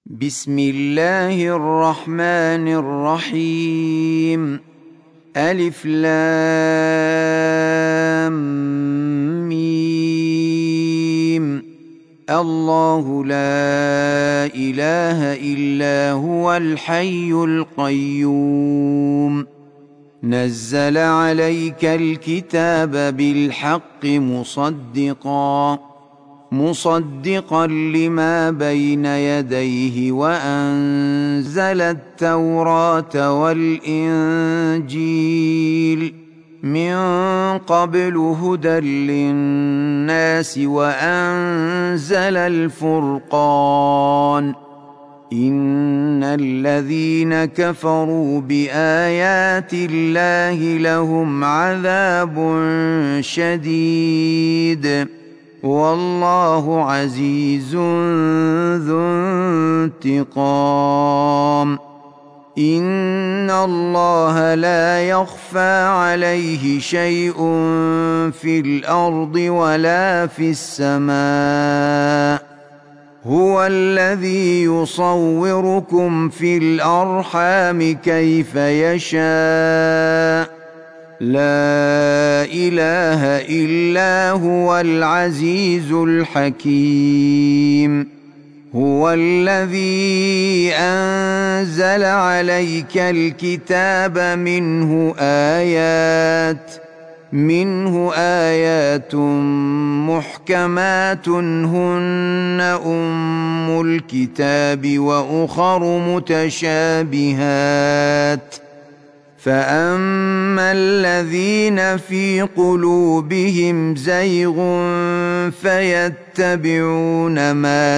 بسم الله الرحمن الرحيم. ألف لام ميم. الله لا إله إلا هو الحي القيوم. نزل عليك الكتاب بالحق مصدقا لما بين يديه وأنزل التوراة والإنجيل من قبل هدى للناس وأنزل الفرقان. إن الذين كفروا بآيات الله لهم عذاب شديد والله عزيز ذو انتقام. إن الله لا يخفى عليه شيء في الأرض ولا في السماء. هو الذي يصوركم في الأرحام كيف يشاء. لا إله إلا هو العزيز الحكيم. هو الذي أنزل عليك الكتاب منه آيات محكمات هن أم الكتاب وأخر متشابهات. فأما الذين في قلوبهم زيغ فيتبعون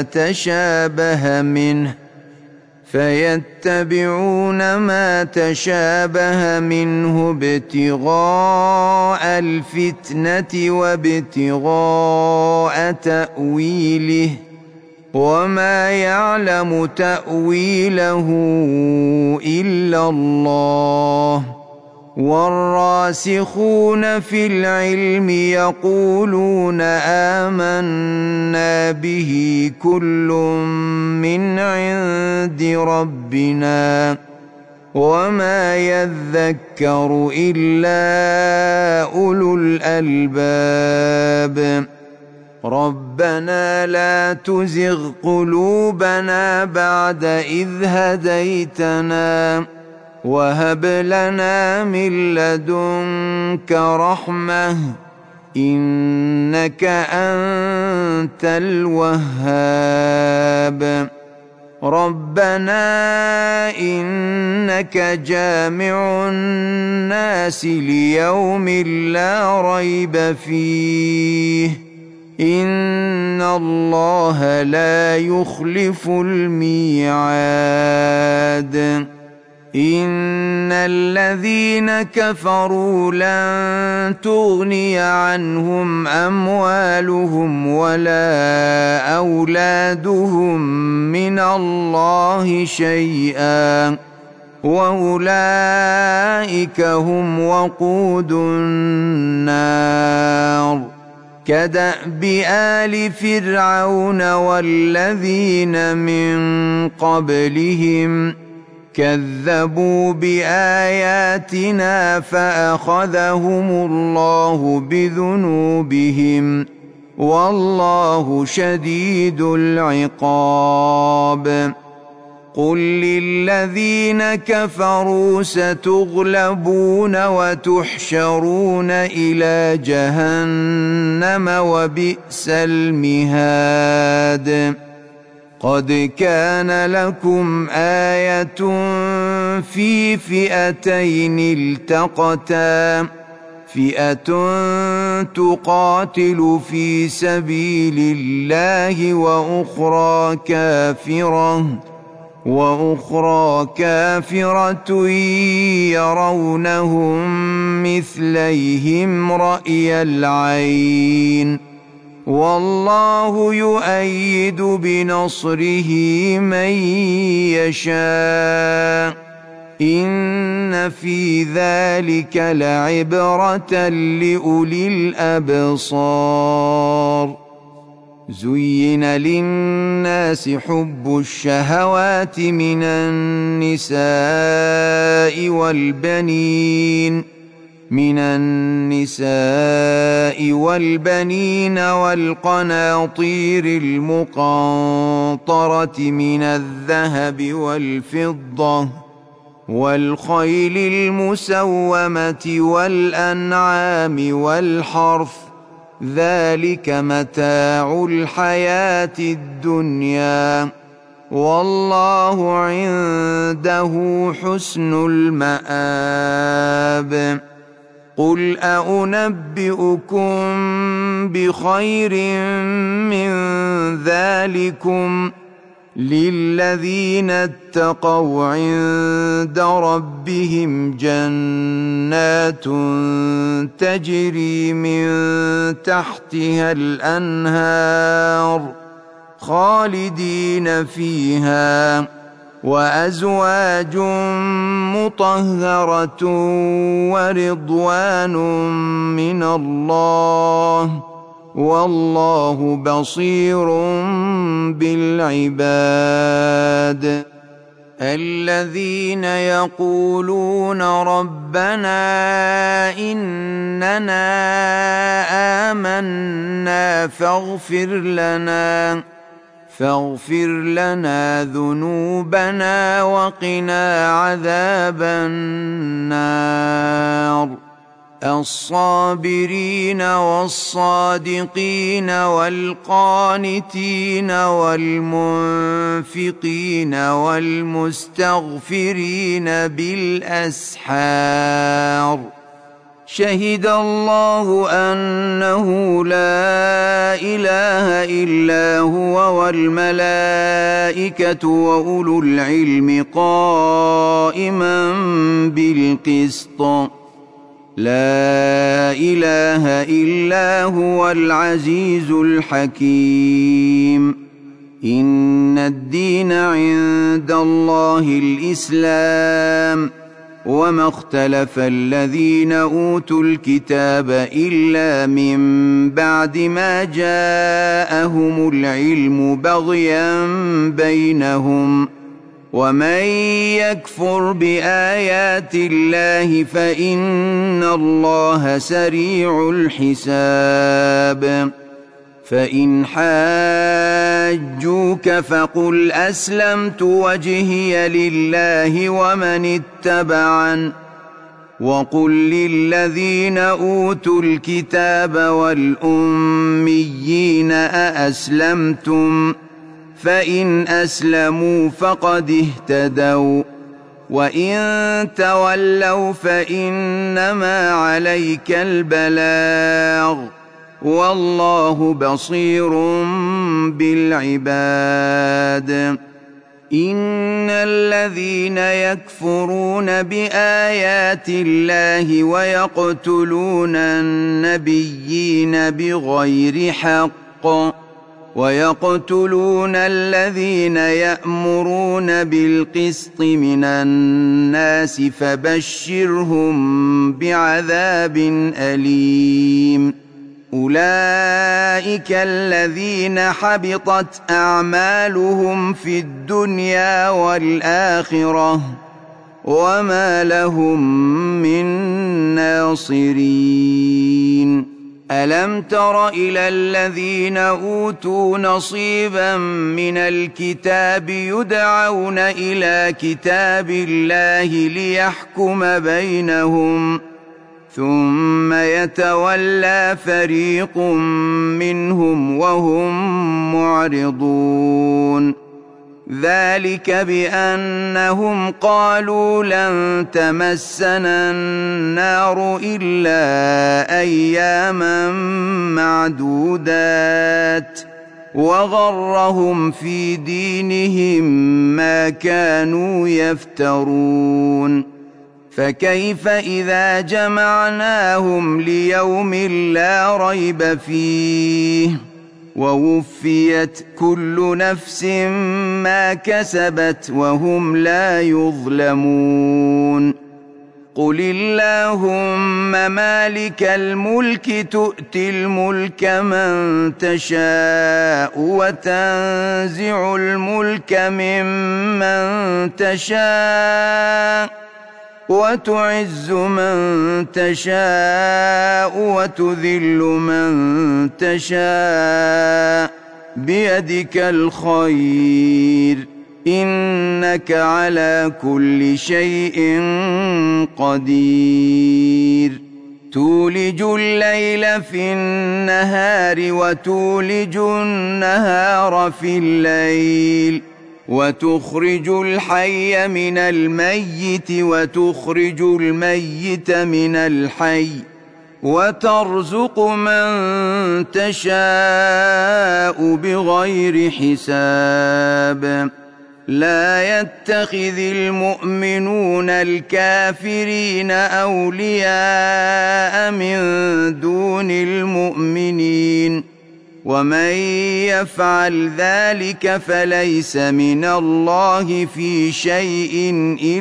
ما تشابه منه ابتغاء الفتنة وابتغاء تأويله وما يعلم تأويله إلا الله. والراسخون في العلم يقولون آمنا به كل من عند ربنا وما يذكر إلا أولو الألباب. ربنا لا تزغ قلوبنا بعد إذ هديتنا وهب لنا من لدنك رحمة إنك أنت الوهاب. ربنا إنك جامع الناس ليوم لا ريب فيه إن الله لا يخلف الميعاد. إن الذين كفروا لن تغني عنهم أموالهم ولا أولادهم من الله شيئا وأولئك هم وقود النار. كدأب آل فرعون والذين من قبلهم كذبوا بآياتنا فأخذهم الله بذنوبهم والله شديد العقاب. قل للذين كفروا ستغلبون وتحشرون إلى جهنم وبئس المهاد. قد كان لكم آية في فئتين التقتا فئة تقاتل في سبيل الله وأخرى كافرة يرونهم مثليهم رأي العين والله يؤيد بنصره من يشاء. إن في ذلك لعبرة لأولي الأبصار. زين للناس حب الشهوات من النساء والبنين والقناطير المقنطرة من الذهب والفضة والخيل المسومة والأنعام والحرث، ذلك متاع الحياة الدنيا، والله عنده حسن المآب. قل أنبئكم بخير من ذلكم للذين اتقوا عند ربهم جنات تجري من تحتها الأنهار خالدين فيها، وأزواج مطهرة ورضوان من الله، والله بصير بالعباد. الذين يقولون ربنا إننا آمنا فاغفر لنا ذنوبنا وقنا عذاب النار. الصابرين والصادقين والقانتين والمنفقين والمستغفرين بالأسحار. شهد الله أنه لا إله إلا هو والملائكة وأولو العلم قائما بالقسط، لا إله إلا هو العزيز الحكيم. إن الدين عند الله الإسلام، وما اختلف الذين أوتوا الكتاب إلا من بعد ما جاءهم العلم بغيا بينهم، ومن يكفر بآيات الله فإن الله سريع الحساب. فإن حاجوك فقل أسلمت وجهي لله ومن اتبعن، وقل للذين أوتوا الكتاب والأميين أأسلمتم؟ فإن أسلموا فقد اهتدوا، وإن تولوا فإنما عليك البلاغ، والله بصير بالعباد. إن الذين يكفرون بآيات الله ويقتلون النبيين بغير حق ويقتلون الذين يأمرون بالقسط من الناس فبشرهم بعذاب أليم. أولئك الذين حبطت أعمالهم في الدنيا والآخرة، وما لهم من ناصرين. ألم تر إلى الذين أوتوا نصيبا من الكتاب يدعون إلى كتاب الله ليحكم بينهم، ثم يتولى فريق منهم وهم معرضون. ذلك بأنهم قالوا لن تمسنا النار إلا أياما معدودات، وغرهم في دينهم ما كانوا يفترون. فكيف إذا جمعناهم ليوم لا ريب فيه ووفيت كل نفس ما كسبت وهم لا يظلمون. قل اللهم مالك الملك تؤتي الملك من تشاء وتنزع الملك ممن تشاء وتعز من تشاء وتذل من تشاء بيدك الخير إنك على كل شيء قدير تولج الليل في النهار وتولج النهار في الليل وتخرج الحي من الميت وتخرج الميت من الحي وترزق من تشاء بغير حساب لا يتخذ المؤمنون الكافرين أولياء من دون المؤمنين ومن يفعل ذلك فليس من الله في شيء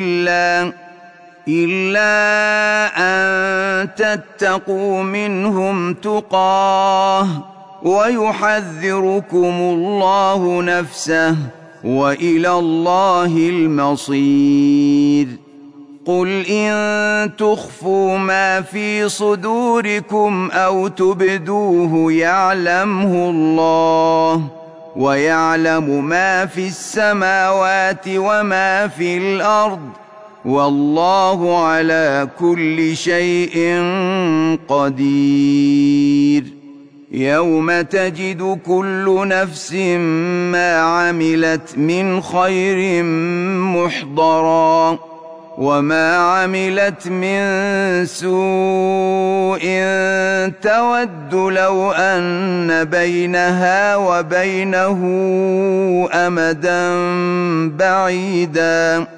إلا أن تتقوا منهم تقاه ويحذركم الله نفسه وإلى الله المصير قل إن تخفوا ما في صدوركم أو تبدوه يعلمه الله ويعلم ما في السماوات وما في الأرض والله على كل شيء قدير يوم تجد كل نفس ما عملت من خير محضرا وما عملت من سوء تود لو أن بينها وبينه أمدا بعيدا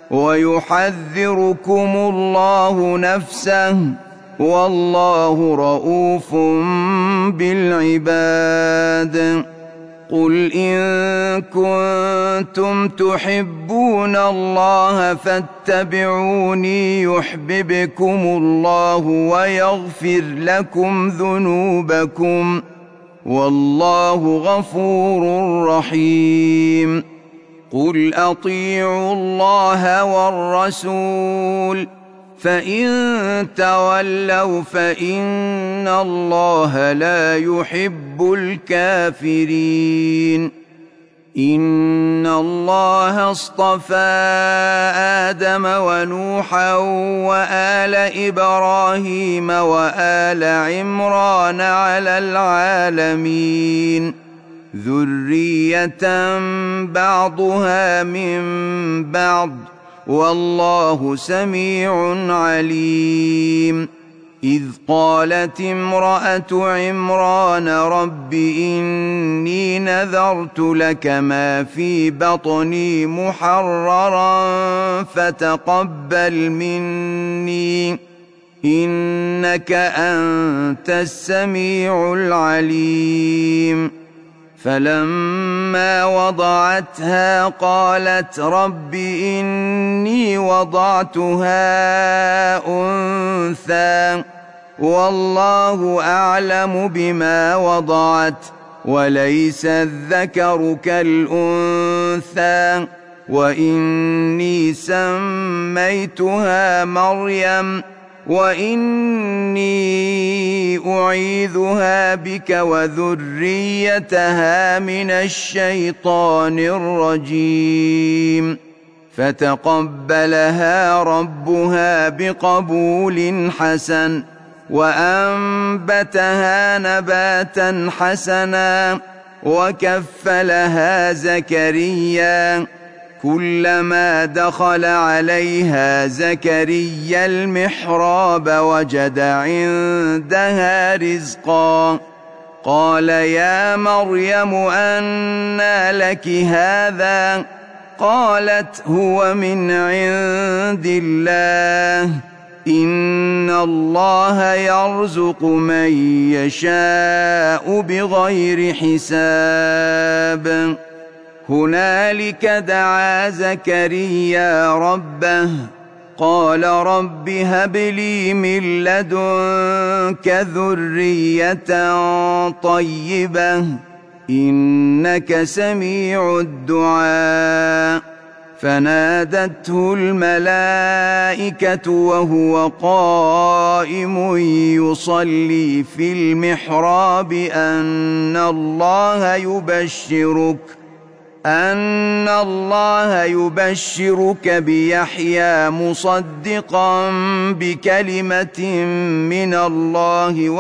ويحذركم الله نفسه والله رؤوف بالعباد قل إن كنتم تحبون الله فاتبعوني يحببكم الله ويغفر لكم ذنوبكم والله غفور رحيم قل أطيعوا الله والرسول فإن تولوا فإن الله لا يحب الكافرين إن الله اصطفى آدم ونوحا وآل إبراهيم وآل عمران على العالمين ذرية بعضها من بعض والله سميع عليم إذ قالت امرأة عمران رب إني نذرت لك ما في بطني محررا فتقبل مني إنك أنت السميع العليم فلما وضعتها قالت رب إني وضعتها أنثى والله أعلم بما وضعت وليس الذكر كالأنثى وإني سميتها مريم وإني أعيذها بك وذريتها من الشيطان الرجيم فتقبلها ربها بقبول حسن وأنبتها نباتا حسنا وكفلها زكريا كلما دخل عليها زكريا المحراب وجد عندها رزقا قال يا مريم أنى لك هذا قالت هو من عند الله إن الله يرزق من يشاء بغير حساب هنالك دعا زكريا ربه قال رب هب لي من لدنك ذرية طيبة إنك سميع الدعاء فنادته الملائكة وهو قائم يصلي في المحراب أن الله يبشرك بيحيى مصدقا بكلمة من الله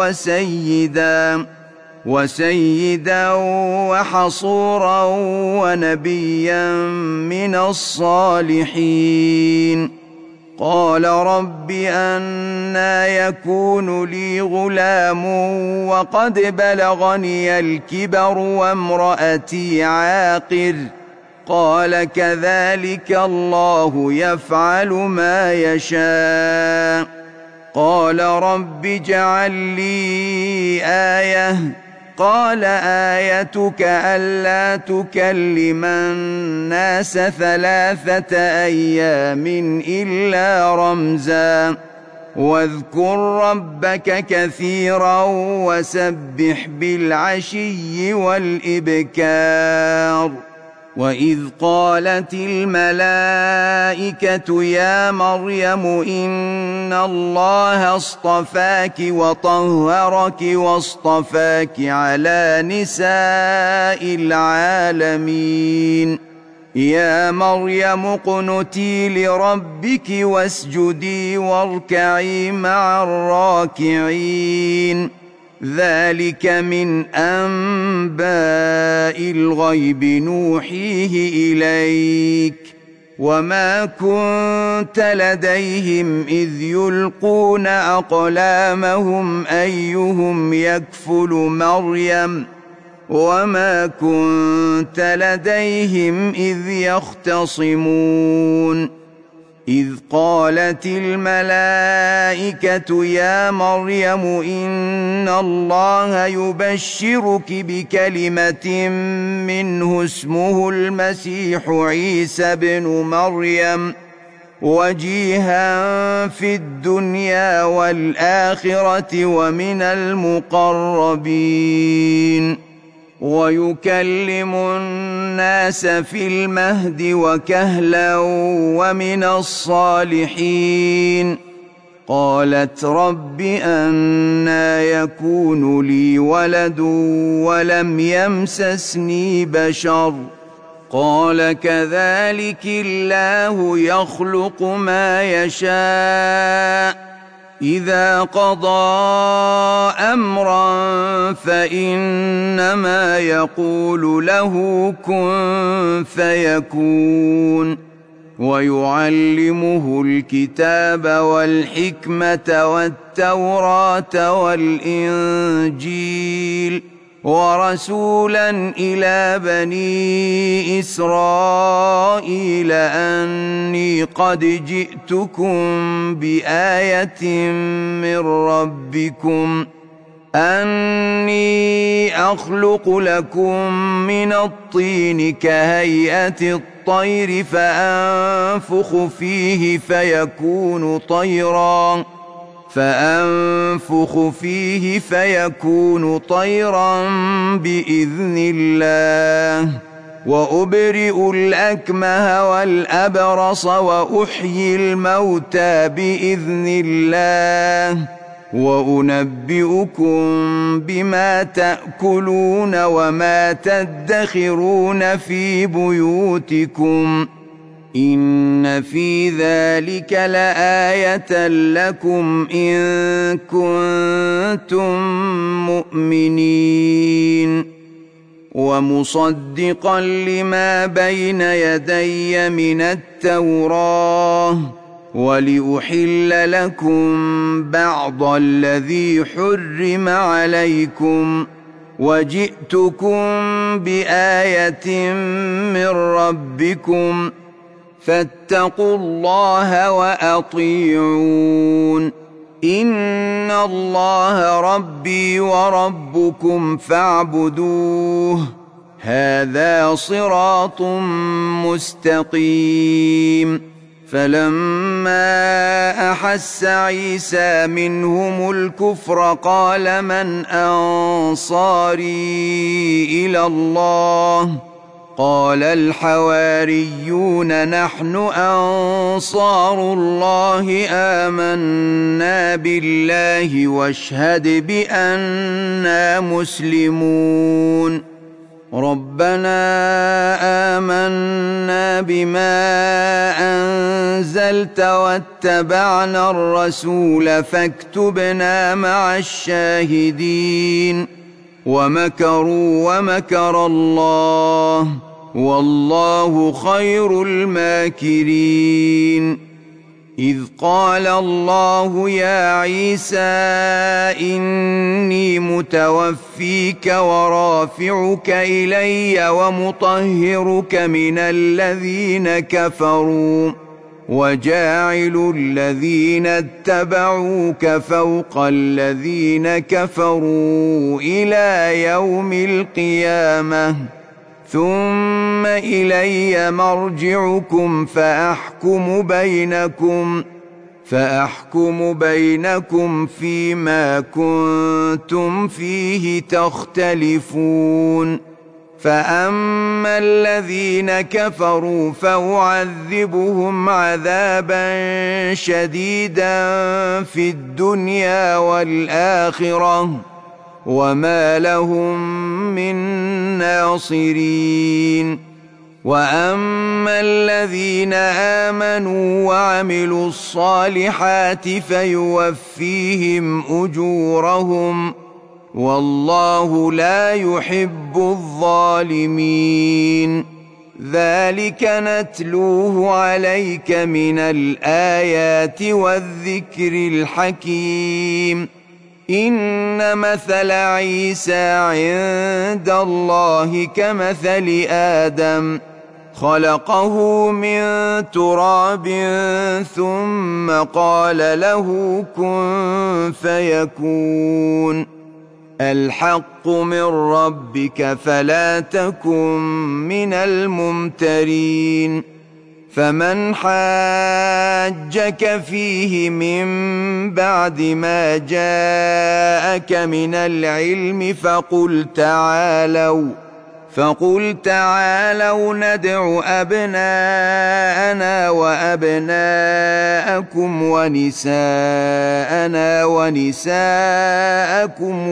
وسيدا وحصورا ونبيا من الصالحين قال رب أنى يكون لي غلام وقد بلغني الكبر وامرأتي عاقر قال كذلك الله يفعل ما يشاء قال رب اجعل لي آية قال آيتك ألا تكلم الناس 3 أيام إلا رمزا واذكر ربك كثيرا وسبح بالعشي والإبكار وإذ قالت الملائكة يا مريم إن الله اصطفاك وطهرك واصطفاك على نساء العالمين يا مريم اقنتي لربك واسجدي واركعي مع الراكعين ذلك من أنباء الغيب نوحيه إليك وما كنت لديهم إذ يلقون أقلامهم أيهم يكفل مريم وما كنت لديهم إذ يختصمون إذ قالت الملائكة يا مريم إن الله يبشرك بكلمة منه اسمه المسيح عيسى بن مريم وجيها في الدنيا والآخرة ومن المقربين ويكلم الناس في المهد وكهلا ومن الصالحين قالت رب أنى يكون لي ولد ولم يمسسني بشر قال كذلك الله يخلق ما يشاء إذا قضى أمرا فإنما يقول له كن فيكون ويعلمه الكتاب والحكمة والتوراة والإنجيل ورسولا إلى بني إسرائيل أني قد جئتكم بآية من ربكم أني أخلق لكم من الطين كهيئة الطير فأنفخ فيه فيكون طيرا بإذن الله وأبرئ الأكمه والأبرص وأحيي الموتى بإذن الله وأنبئكم بما تأكلون وما تدخرون في بيوتكم إن في ذلك لآية لكم إن كنتم مؤمنين ومصدقا لما بين يدي من التوراة ولأحل لكم بعض الذي حرم عليكم وجئتكم بآية من ربكم فاتقوا الله وأطيعون إن الله ربي وربكم فاعبدوه هذا صراط مستقيم فلما أحس عيسى منهم الكفر قال من أنصاري إلى الله قال الحواريون نحن أنصار الله آمنا بالله واشهد بأننا مسلمون ربنا آمنا بما أنزلت واتبعنا الرسول فاكتبنا مع الشاهدين ومكروا ومكر الله والله خير الماكرين إذ قال الله يا عيسى إني متوفيك ورافعك إلي ومطهرك من الذين كفروا وجاعل الذين اتبعوك فوق الذين كفروا إلى يوم القيامة ثم إلي مرجعكم فأحكم بينكم فيما كنتم فيه تختلفون فأما الذين كفروا فأعذبهم عذابا شديدا في الدنيا والآخرة وما لهم من ناصرين وأما الذين آمنوا وعملوا الصالحات فيوفيهم أجورهم والله لا يحب الظالمين ذلك نتلوه عليك من الآيات والذكر الحكيم إن مثل عيسى عند الله كمثل آدم خلقه من تراب ثم قال له كن فيكون الحق من ربك فلا تكن من الممترين فمن حاجك فيه من بعد ما جاءك من العلم فقل تعالوا ندع أبناءنا وأبناءكم ونساءنا ونساءكم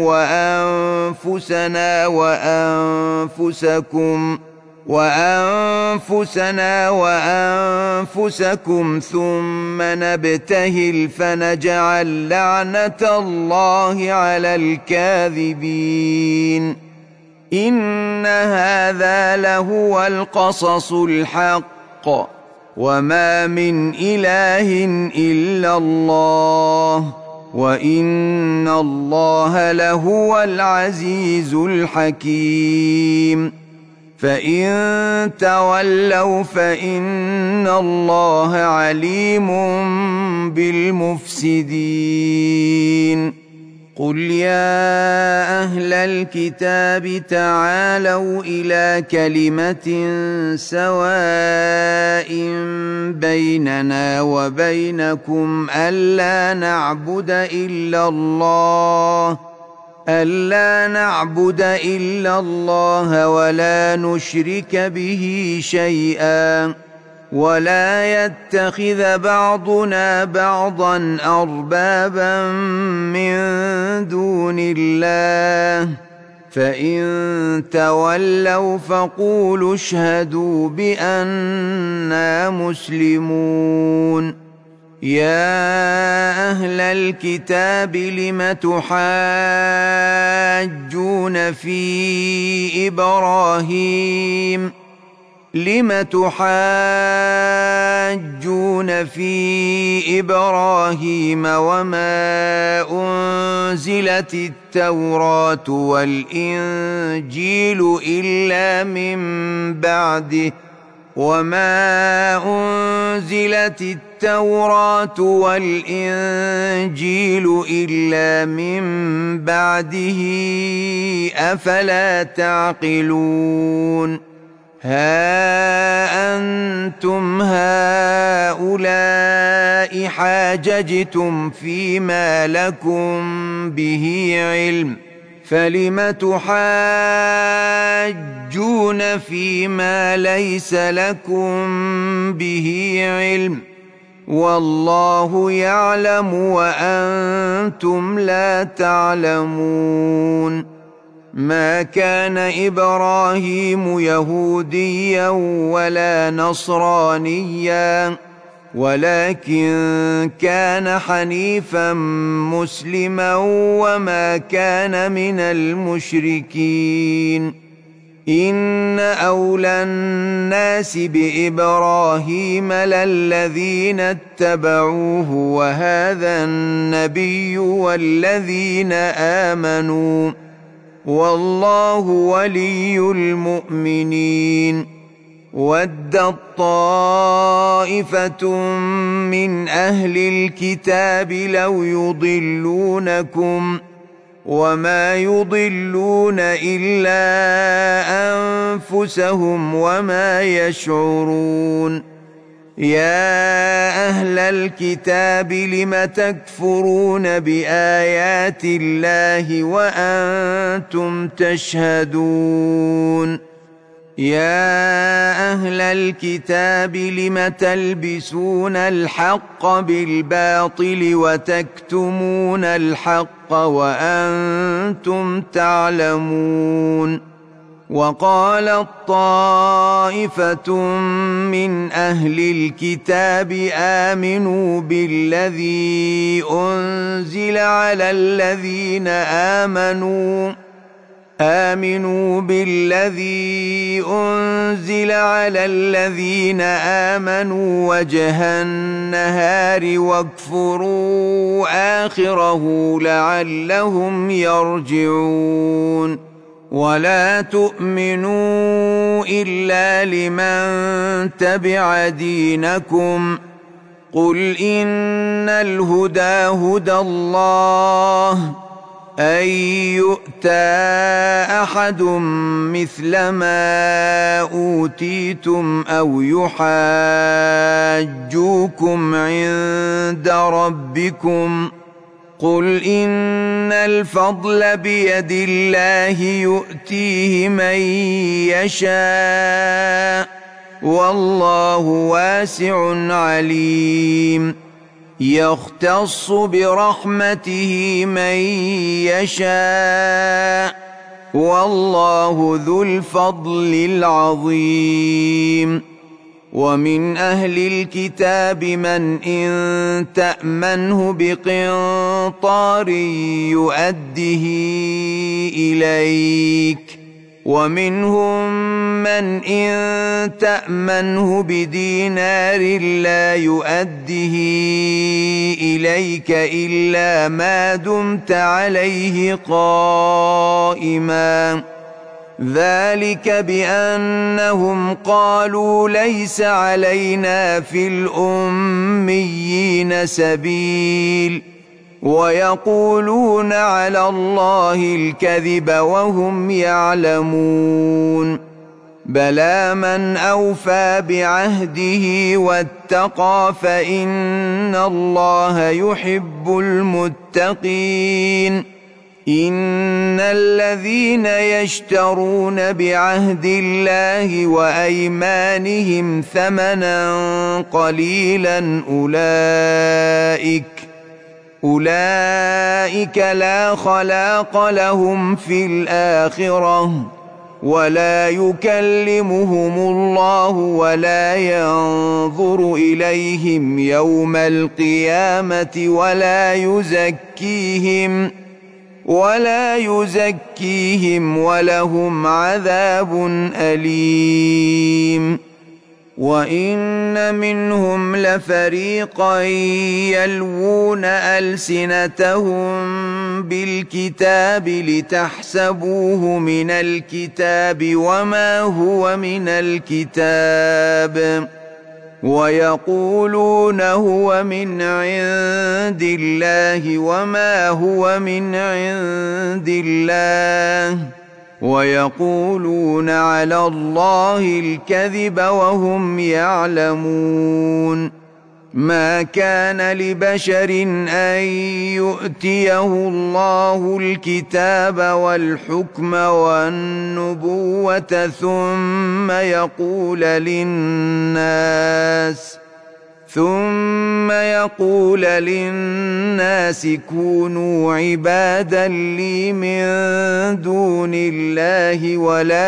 وأنفسنا وأنفسكم ثم نبتهل فنجعل لعنة الله على الكاذبين إن هذا لهو القصص الحق وما من إله إلا الله وإن الله لهو العزيز الحكيم فإن تولوا فإن الله عليم بالمفسدين قل يا أهل الكتاب تعالوا إلى كلمة سواء بيننا وبينكم ألا نعبد إلا الله ولا نشرك به شيئا ولا يتخذ بعضنا بعضا أربابا من دون الله فإن تولوا فقولوا اشهدوا بأننا مسلمون يا أهل الكتاب لم تحاجون في إبراهيم وما أنزلت التوراة والإنجيل إلا من بعده أفلا تعقلون ها أنتم هؤلاء حاججتم فيما لكم به علم، فلم تحاجون فيما ليس لكم به علم، والله يعلم وأنتم لا تعلمون. ما كان إبراهيم يهوديا ولا نصرانيا، ولكن كان حنيفا مسلما وما كان من المشركين. إن أولى الناس بإبراهيم للذين اتبعوه وهذا النبي والذين آمنوا، والله ولي المؤمنين. ودت طائفة من أهل الكتاب لو يضلونكم وما يضلون إلا أنفسهم وما يشعرون. يا أهل الكتاب لم تكفرون بآيات الله وأنتم تشهدون. يا أهل الكتاب لم تلبسون الحق بالباطل وتكتمون الحق وأنتم تعلمون. وقالت طائفة من أهل الكتاب آمنوا بالذي أنزل على الذين آمنوا وجه النهار واكفروا آخره لعلهم يرجعون. ولا تؤمنوا إلا لمن تبع دينكم، قل إن الهدى هدى الله أن يؤتى أحد مثل ما أوتيتم أو يحاجوكم عند ربكم، قل إن الفضل بيد الله يؤتيه من يشاء والله واسع عليم. يختص برحمته من يشاء والله ذو الفضل العظيم. ومن أهل الكتاب من إن تأمنه بقنطار يؤده إليك، ومنهم من إن تأمنه بدينار لا يؤده إليك إلا ما دمت عليه قائما، ذلك بأنهم قالوا ليس علينا في الأميين سبيل، ويقولون على الله الكذب وهم يعلمون. بلى من أوفى بعهده واتقى فإن الله يحب المتقين. إن الذين يشترون بعهد الله وأيمانهم ثمنا قليلا أولئك لا خلاق لهم في الآخرة، ولا يكلمهم الله ولا ينظر إليهم يوم القيامة ولا يزكيهم ولهم عذاب أليم. وإن منهم لفريقا يلوون ألسنتهم بالكتاب لتحسبوه من الكتاب وما هو من الكتاب، ويقولون هو من عند الله وما هو من عند الله، ويقولون على الله الكذب وهم يعلمون. ما كان لبشر أن يؤتيه الله الكتاب والحكم والنبوة ثم يقول للناس كونوا عبادا لي من دون الله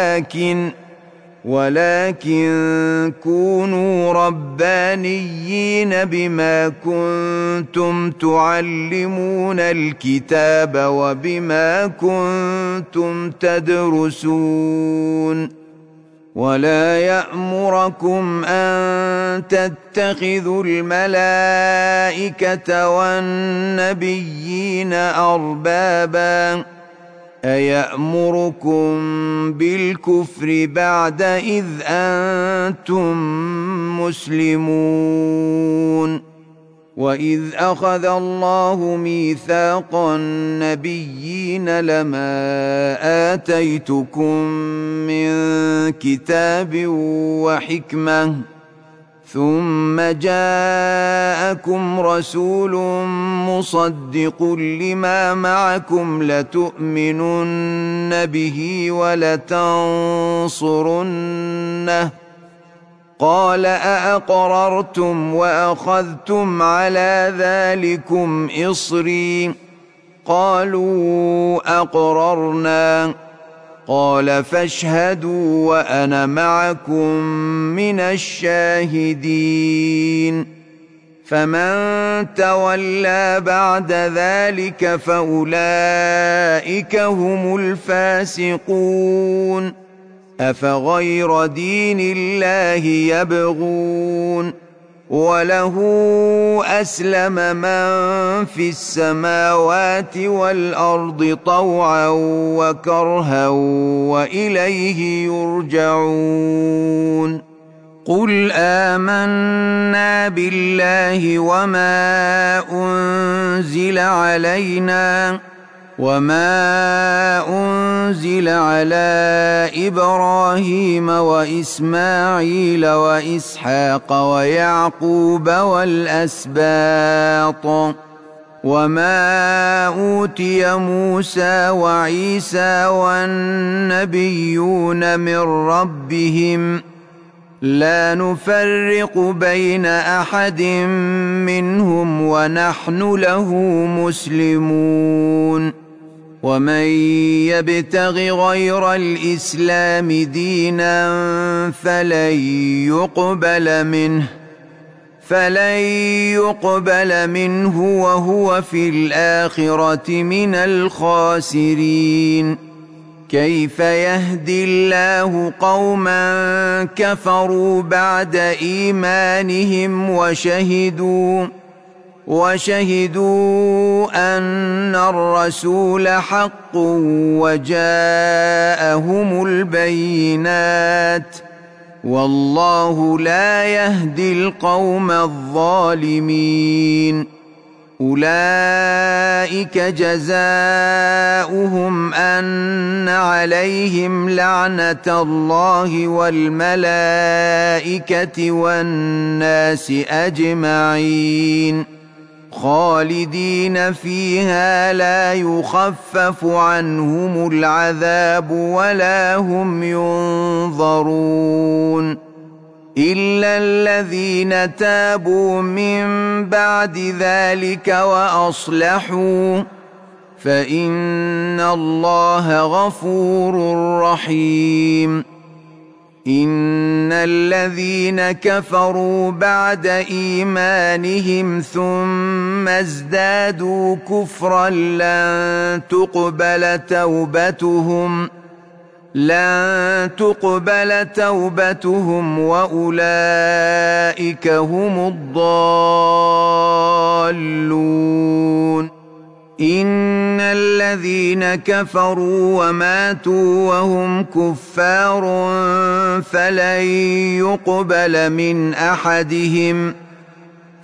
ولكن كونوا ربانيين بما كنتم تعلمون الكتاب وبما كنتم تدرسون. ولا يأمركم أن تتخذوا الملائكة والنبيين أربابا أيأمركم بالكفر بعد إذ أنتم مسلمون. وإذ أخذ الله ميثاق النبيين لما آتيتكم من كتاب وحكمة ثم جاءكم رسول مصدق لما معكم لتؤمنن به ولتنصرنه قال أأقررتم وأخذتم على ذلكم إصري قالوا أقررنا قال فاشهدوا وأنا معكم من الشاهدين. فمن تولى بعد ذلك فأولئك هم الفاسقون. أفغير دين الله يبغون وله أسلم من في السماوات والأرض طوعا وكرها وإليه يرجعون. قل آمنا بالله وما أنزل على إبراهيم وإسماعيل وإسحاق ويعقوب والأسباط وما أوتي موسى وعيسى والنبيون من ربهم لا نفرق بين أحد منهم ونحن له مسلمون. ومن يبتغ غير الإسلام دينا فلن يقبل منه وهو في الآخرة من الخاسرين. كيف يهدي الله قوما كفروا بعد إيمانهم وشهدوا أن الرسول حق وجاءهم البينات والله لا يهدي القوم الظالمين. أولئك جزاؤهم أن عليهم لعنة الله والملائكة والناس أجمعين خالدين فيها لا يخفف عنهم العذاب ولا هم ينظرون إلا الذين تابوا من بعد ذلك وأصلحوا فإن الله غفور رحيم. إن الذين كفروا بعد إيمانهم ثم ازدادوا كفرا لن تقبل توبتهم وأولئك هم الضالون. إن الذين كفروا وماتوا وهم كفار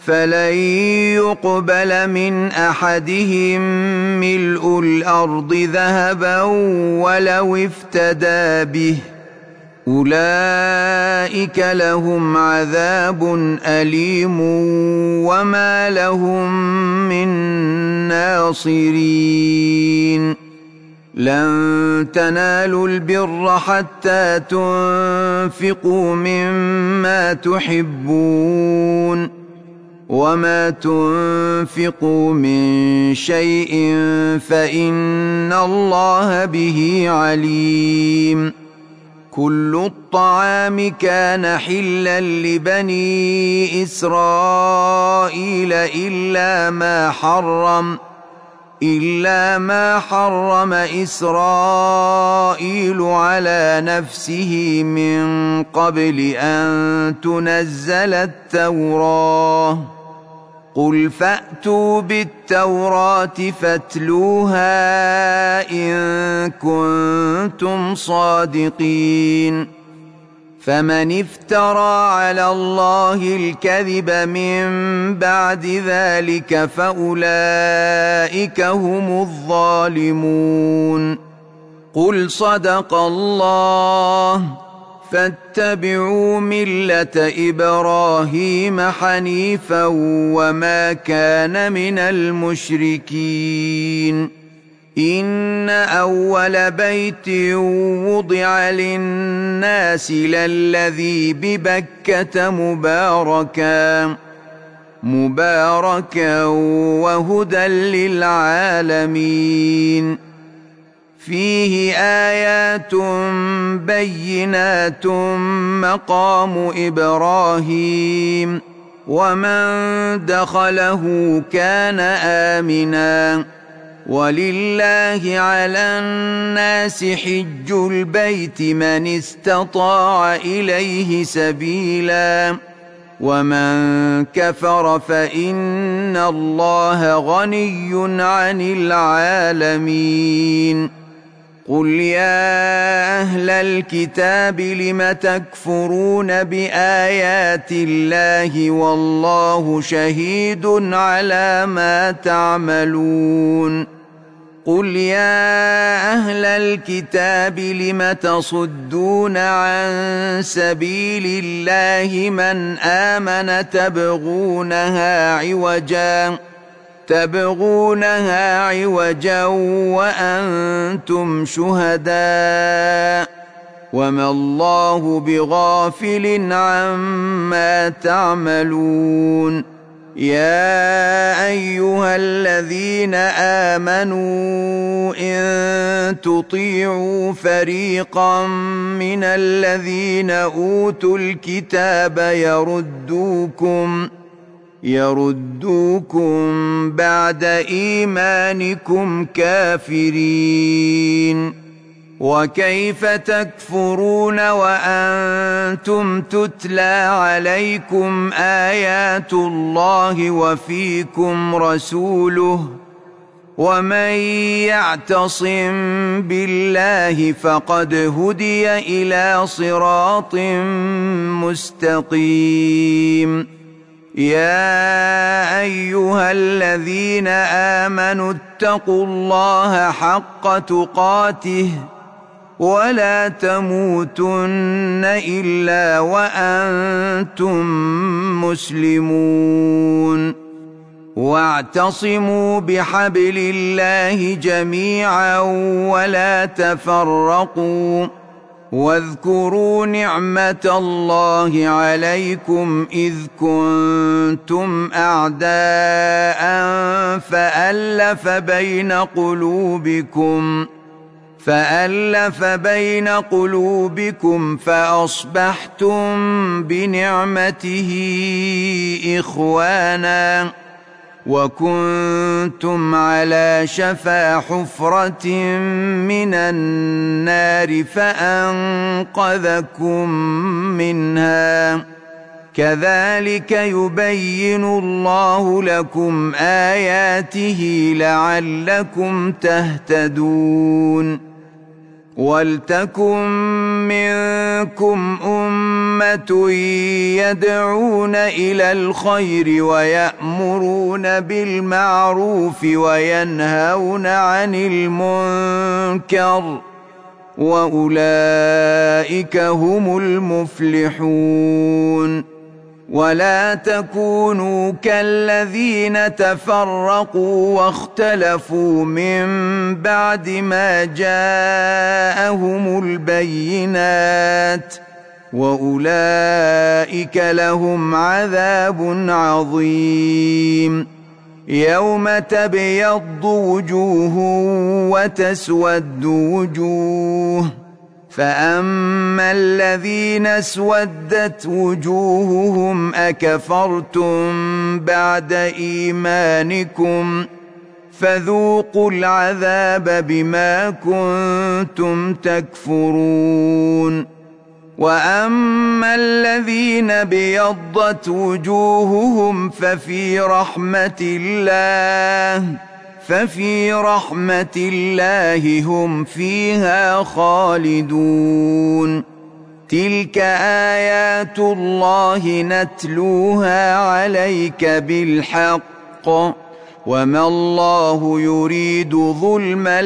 فلن يقبل من أحدهم ملء الأرض ذهبا ولو افتدى به، أولئك لهم عذاب أليم وما لهم من ناصرين. لن تنالوا البر حتى تنفقوا مما تحبون، وما تنفقوا من شيء فإن الله به عليم. كل الطعام كان حلا لبني إسرائيل إلا ما حرم إسرائيل على نفسه من قبل أن تنزل التوراة. قل فأتوا بالتوراة فاتلوها إن كنتم صادقين. فمن افترى على الله الكذب من بعد ذلك فأولئك هم الظالمون. قل صدق الله، فاتبعوا ملة إبراهيم حنيفا وما كان من المشركين. إن أول بيت وضع للناس للذي ببكة مباركا وهدى للعالمين. فيه آيات بينات مقام إبراهيم ومن دخله كان آمنا. ولله على الناس حج البيت من استطاع إليه سبيلا، ومن كفر فإن الله غني عن العالمين. قل يا أهل الكتاب لم تكفرون بآيات الله والله شهيد على ما تعملون. قل يا أهل الكتاب لم تصدون عن سبيل الله من آمن تبغونها عوجا وأنتم شهداء، وما الله بغافل عما تعملون. يا أيها الذين آمنوا إن تطيعوا فريقا من الذين أوتوا الكتاب يردوكم بعد إيمانكم كافرين. وكيف تكفرون وأنتم تتلى عليكم آيات الله وفيكم رسوله؟ ومن يعتصم بالله فقد هدي إلى صراط مستقيم. يا أيها الذين آمنوا اتقوا الله حق تقاته ولا تموتن إلا وأنتم مسلمون. واعتصموا بحبل الله جميعا ولا تفرقوا. واذكروا نعمة الله عليكم إذ كنتم أعداء فألف بين قلوبكم فأصبحتم بنعمته إخوانا، وكنتم على شفا حفرة من النار فأنقذكم منها. كذلك يبين الله لكم آياته لعلكم تهتدون. ولتكن منكم أمة يدعون إلى الخير ويأمرون بالمعروف وينهون عن المنكر وأولئك هم المفلحون. ولا تكونوا كالذين تفرقوا واختلفوا من بعد ما جاءهم البينات وأولئك لهم عذاب عظيم. يوم تبيض وجوه وتسود وجوه، فأما الذين اسودت وجوههم أكفرتم بعد إيمانكم فذوقوا العذاب بما كنتم تكفرون. وأما الذين ابيضت وجوههم ففي رحمة الله هم فيها خالدون. تلك آيات الله نتلوها عليك بالحق وما الله يريد ظلما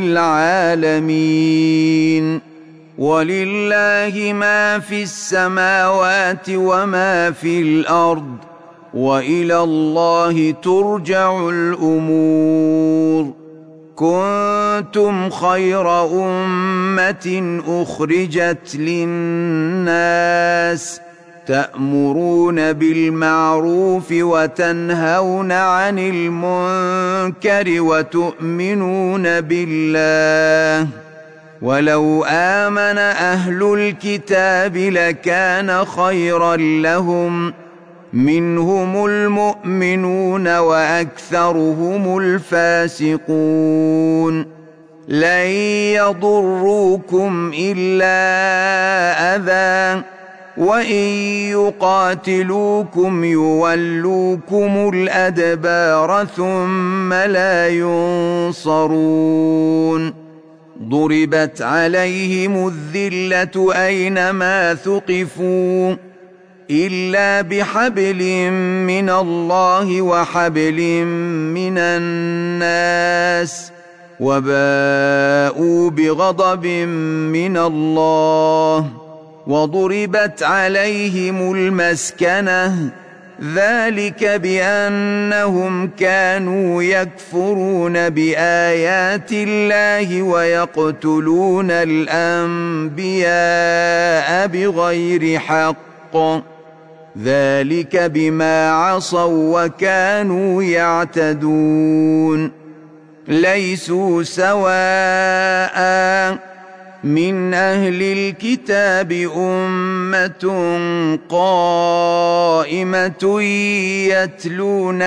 للعالمين. ولله ما في السماوات وما في الأرض وإلى الله ترجع الأمور. كنتم خير أمة أخرجت للناس تأمرون بالمعروف وتنهون عن المنكر وتؤمنون بالله. ولو آمن أهل الكتاب لكان خيرا لهم، منهم المؤمنون وأكثرهم الفاسقون. لن يضروكم إلا أذى وإن يقاتلوكم يولوكم الأدبار ثم لا ينصرون. ضربت عليهم الذلة أينما ثقفوا إلا بحبل من الله وحبل من الناس وباءوا بغضب من الله. وضربت عليهم المسكنة ذلك بأنهم كانوا يكفرون بآيات الله ويقتلون الأنبياء بغير حق، ذلك بما عصوا وكانوا يعتدون. ليسوا سواء من أهل الكتاب أمة قائمة يتلون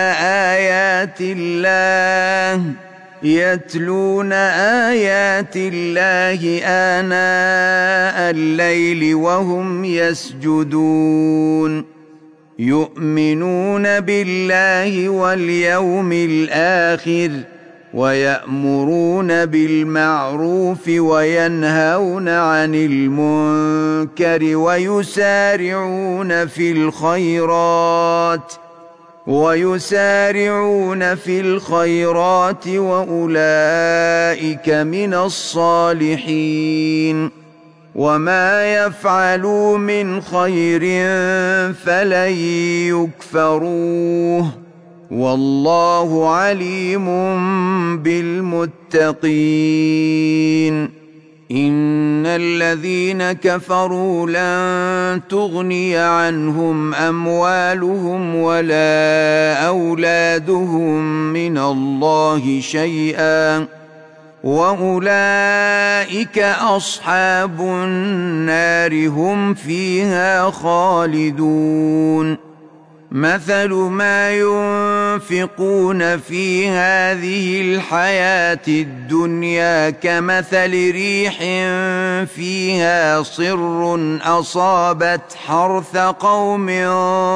آيات الله آناء الليل وهم يسجدون. يؤمنون بالله واليوم الآخر ويأمرون بالمعروف وينهون عن المنكر ويسارعون في الخيرات وأولئك من الصالحين. وما يفعلوا من خير فلن يكفروه والله عليم بالمتقين. إن الذين كفروا لن تغني عنهم أموالهم ولا أولادهم من الله شيئا وأولئك أصحاب النار هم فيها خالدون. مثل ما ينفقون في هذه الحياة الدنيا كمثل ريح فيها صر أصابت حرث قوم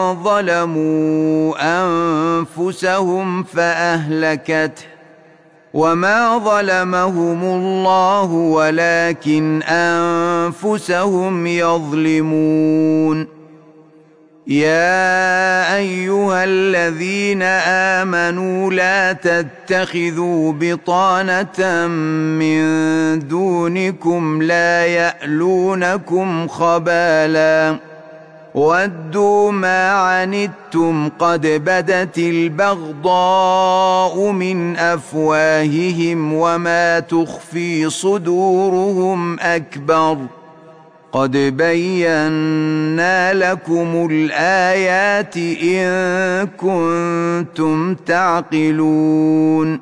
ظلموا أنفسهم فأهلكته وما ظلمهم الله ولكن أنفسهم يظلمون. يا أيها الذين آمنوا لا تتخذوا بطانة من دونكم لا يألونكم خبالا ودوا ما عنتم قد بدت البغضاء من أفواههم وما تخفي صدورهم أكبر قد بينا لكم الآيات إن كنتم تعقلون.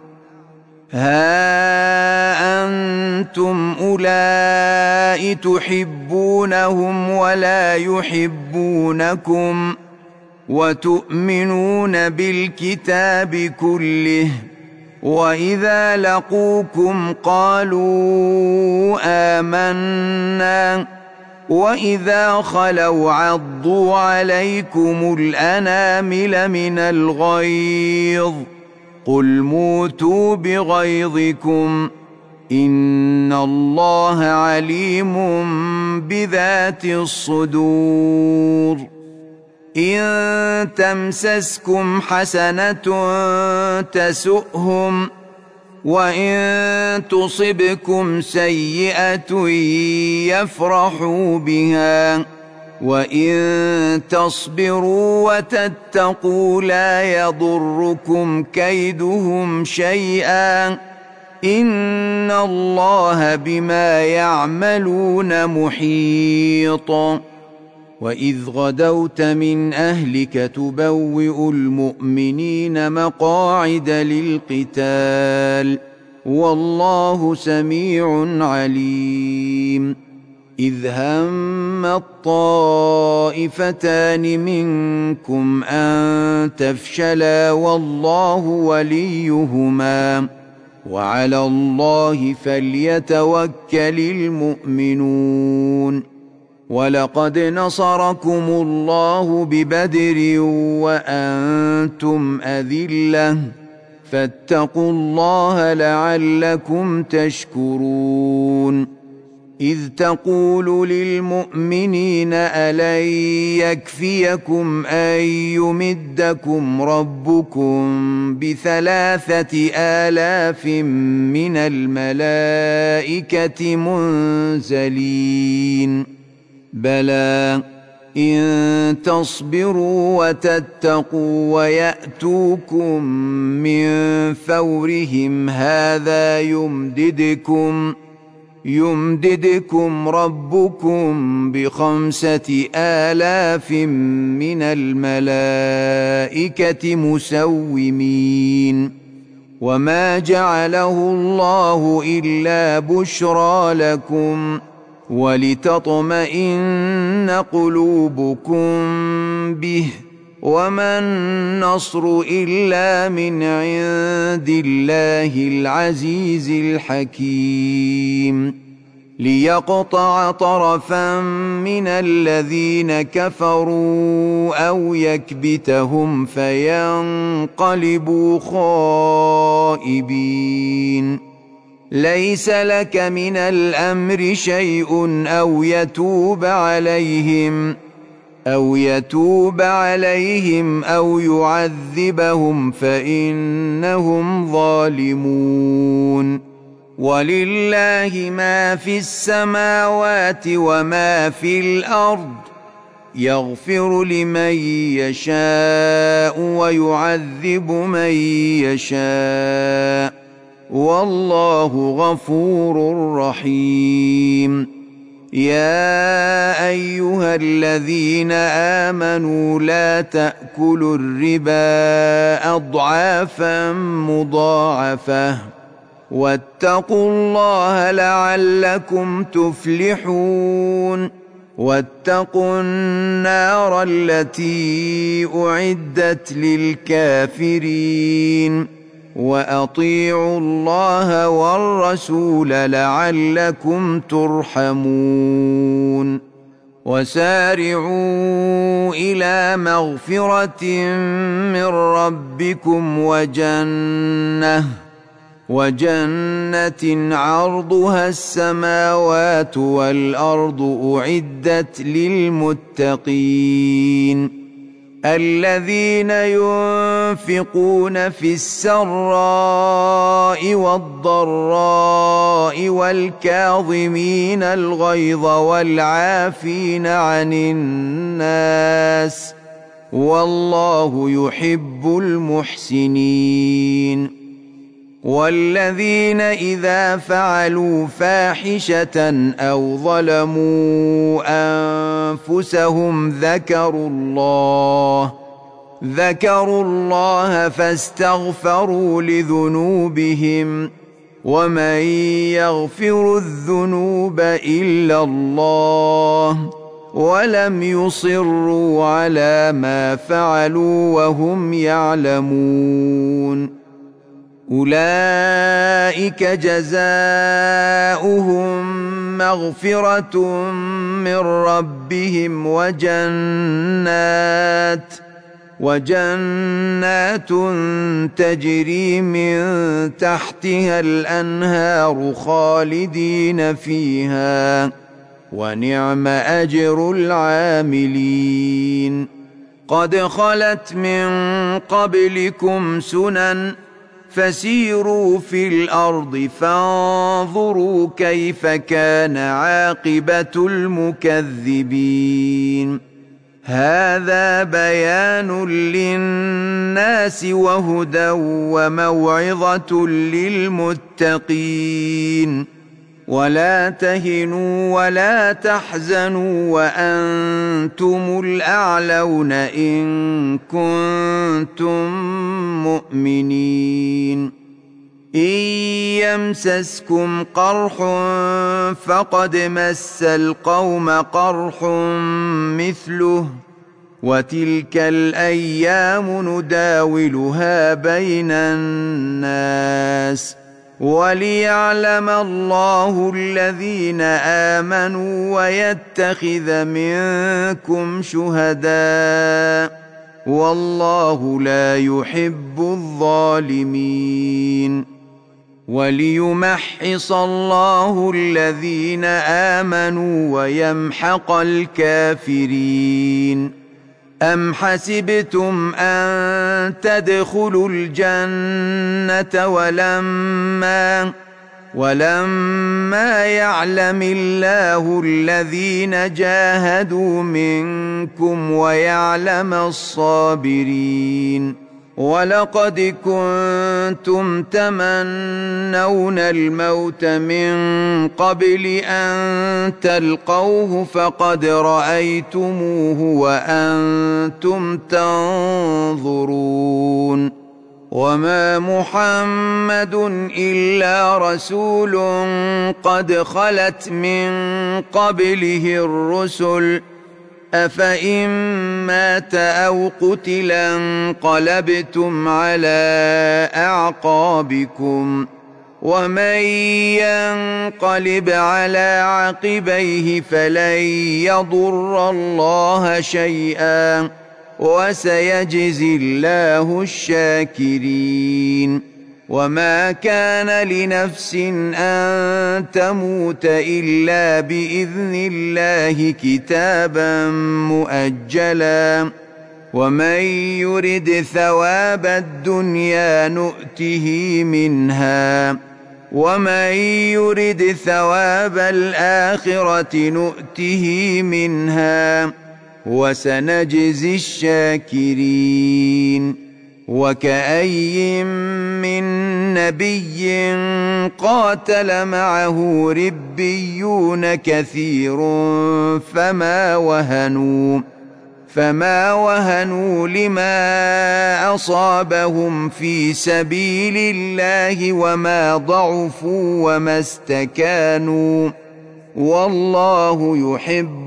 ها أنتم أولئك تحبونهم ولا يحبونكم وتؤمنون بالكتاب كله وإذا لقوكم قالوا آمنا وإذا خلوا عضوا عليكم الأنامل من الغيظ قل موتوا بغيظكم إن الله عليم بذات الصدور. إن تمسسكم حسنة تسؤهم وإن تصبكم سيئة يفرحوا بها وإن تصبروا وتتقوا لا يضركم كيدهم شيئا إن الله بما يعملون محيط. وإذ غدوت من أهلك تبوئ المؤمنين مقاعد للقتال والله سميع عليم. إذ هم الطائفتان منكم أن تفشلا والله وليهما وعلى الله فليتوكل المؤمنون. ولقد نصركم الله ببدر وأنتم أذلة فاتقوا الله لعلكم تشكرون. إذ تقول للمؤمنين ألن يكفيكم أن يمدكم ربكم ب3,000 من الملائكة منزلين بلى إن تصبروا وتتقوا ويأتوكم من فورهم هذا يمددكم ربكم ب5,000 من الملائكة مسومين. وما جعله الله إلا بشرى لكم ولتطمئن قلوبكم به وما النصر إلا من عند الله العزيز الحكيم. ليقطع طرفا من الذين كفروا أو يكبتهم فينقلبوا خائبين. ليس لك من الأمر شيء أو يتوب عليهم أو يعذبهم فإنهم ظالمون. ولله ما في السماوات وما في الأرض يغفر لمن يشاء ويعذب من يشاء والله غفور رحيم. يا أيها الذين آمنوا لا تأكلوا الربا أضعافا مضاعفة واتقوا الله لعلكم تفلحون. واتقوا النار التي أعدت للكافرين وأطيعوا الله والرسول لعلكم ترحمون. وسارعوا إلى مغفرة من ربكم وجنة عرضها السماوات والأرض أعدت للمتقين الذين ينفقون في السراء والضراء والكاظمين الغيظ والعافين عن الناس والله يحب المحسنين والذين إذا فعلوا فاحشة أو ظلموا أنفسهم ذكروا الله فاستغفروا لذنوبهم ومن يغفر الذنوب إلا الله ولم يصروا على ما فعلوا وهم يعلمون أولئك جزاؤهم مغفرة من ربهم وجنات تجري من تحتها الأنهار خالدين فيها ونعم أجر العاملين قد خلت من قبلكم سنن فسيروا في الأرض فانظروا كيف كان عاقبة المكذبين هذا بيان للناس وهدى وموعظة للمتقين ولا تهنوا ولا تحزنوا وأنتم الأعلون إن كنتم مؤمنين إن يمسسكم قرح فقد مس القوم قرح مثله وتلك الأيام نداولها بين الناس وليعلم الله الذين آمنوا ويتخذ منكم شهداء والله لا يحب الظالمين وليمحص الله الذين آمنوا ويمحق الكافرين أم حسبتم أن تدخلوا الجنة ولما يعلم الله الذين جاهدوا منكم ويعلم الصابرين ولقد كنتم تمنون الموت من قبل أن تلقوه فقد رأيتموه وأنتم تنظرون وما محمد إلا رسول قد خلت من قبله الرسل أفإن مات أو قتل انقلبتم على أعقابكم ومن ينقلب على عقبيه فلن يضر الله شيئا وسيجزي الله الشاكرين وما كان لنفس أن تموت إلا بإذن الله كتابا مؤجلا ومن يرد ثواب الدنيا نؤته منها ومن يرد ثواب الآخرة نؤته منها وسنجزي الشاكرين وكأي من نبي قاتل معه ربيون كثير فما وهنوا لما أصابهم في سبيل الله وما ضعفوا وما استكانوا والله يحب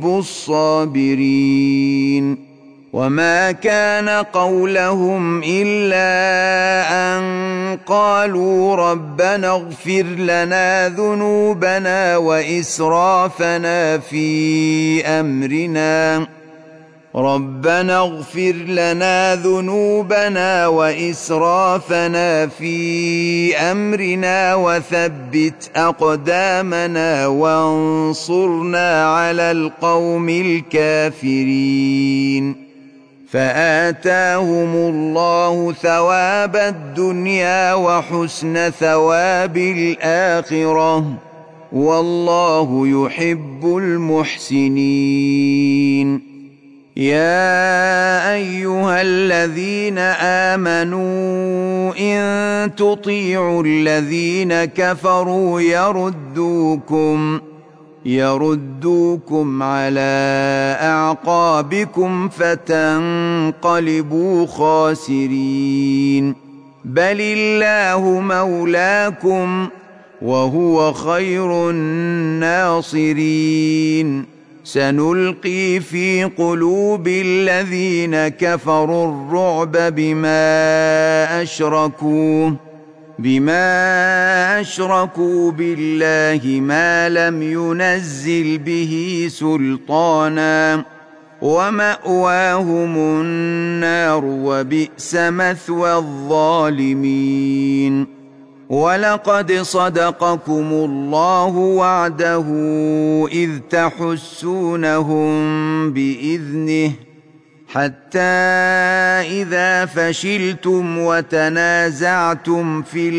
الصابرين وما كان قولهم إلا أن قالوا ربنا اغفر لنا ذنوبنا وإسرافنا في أمرنا ربنا اغفر لنا ذنوبنا وإسرافنا في أمرنا وثبت أقدامنا وانصرنا على القوم الكافرين فآتاهم الله ثواب الدنيا وحسن ثواب الآخرة والله يحب المحسنين يا أيها الذين آمنوا إن تطيعوا الذين كفروا يردوكم على أعقابكم فتنقلبوا خاسرين بل الله مولاكم وهو خير الناصرين سنلقي في قلوب الذين كفروا الرعب بما أشركوا بالله ما لم ينزل به سلطانا ومأواهم النار وبئس مثوى الظالمين ولقد صدقكم الله وعده إذ تحسونهم بإذنه حتى إذا فشلتم وتنازعتم في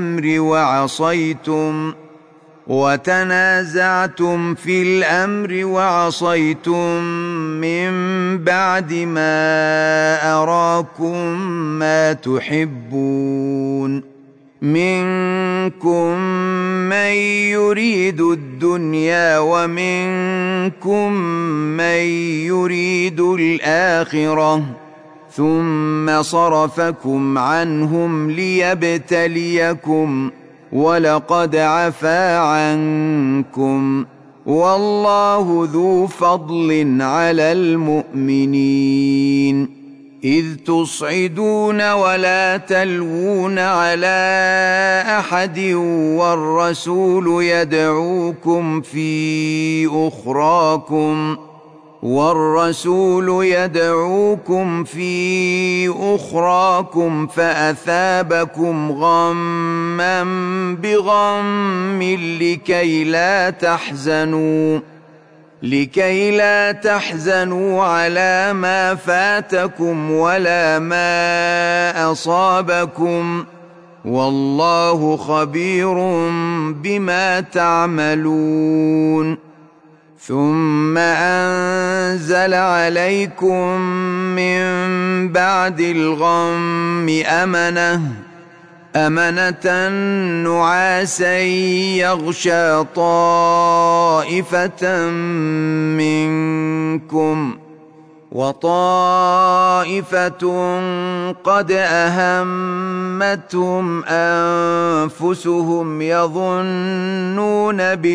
الأمر وعصيتم من بعد ما أراكم ما تحبون منكم من يريد الدنيا ومنكم من يريد الآخرة ثم صرفكم عنهم ليبتليكم ولقد عفا عنكم والله ذو فضل على المؤمنين إذ تصعدون ولا تلوون على أحد والرسول يدعوكم في أخراكم فأثابكم غما بغم لكي لا تحزنوا على ما فاتكم ولا ما أصابكم والله خبير بما تعملون ثم أنزل عليكم من بعد الغم أمنة نعاسا يغشى طائفة منكم وطائفة قد أهمتهم أنفسهم يظنون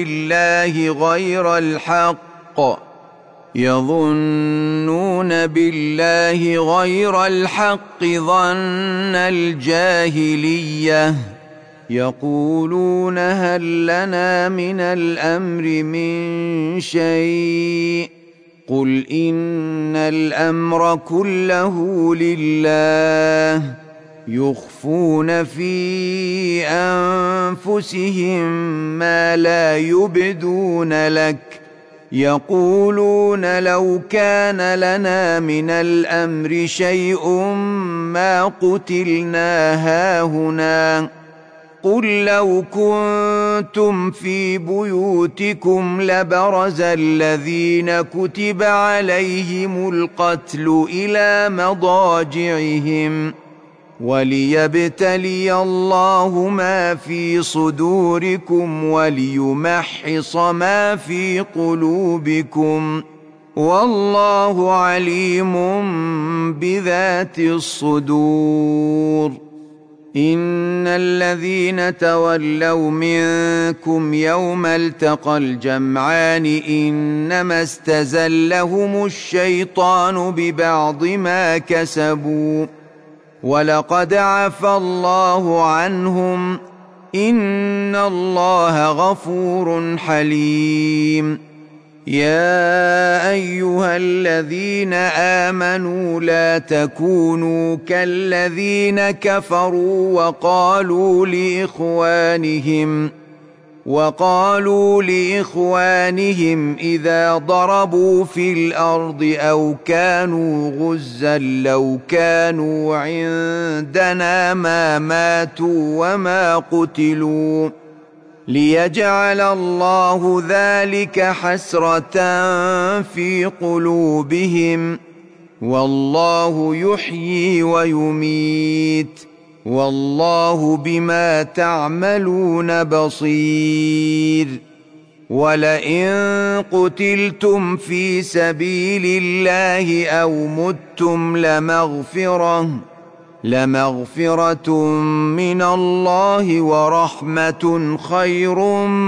بالله غير الحق ظن الجاهلية يقولون هل لنا من الأمر من شيء قل إن الأمر كله لله يخفون في أنفسهم ما لا يبدون لك يقولون لو كان لنا من الأمر شيء ما قتلنا هاهنا قل لو كنتم في بيوتكم لبرز الذين كتب عليهم القتل إلى مضاجعهم وليبتلي الله ما في صدوركم وليمحص ما في قلوبكم والله عليم بذات الصدور إن الذين تولوا منكم يوم التقى الجمعان إنما استزلهم الشيطان ببعض ما كسبوا ولقد عفى الله عنهم إن الله غفور حليم يا أيها الذين آمنوا لا تكونوا كالذين كفروا وقالوا لإخوانهم إذا ضربوا في الأرض أو كانوا غزا لو كانوا عندنا ما ماتوا وما قتلوا ليجعل الله ذلك حسرة في قلوبهم والله يحيي ويميت والله بما تعملون بصير ولئن قتلتم في سبيل الله أو متم لمغفرة من الله ورحمة خير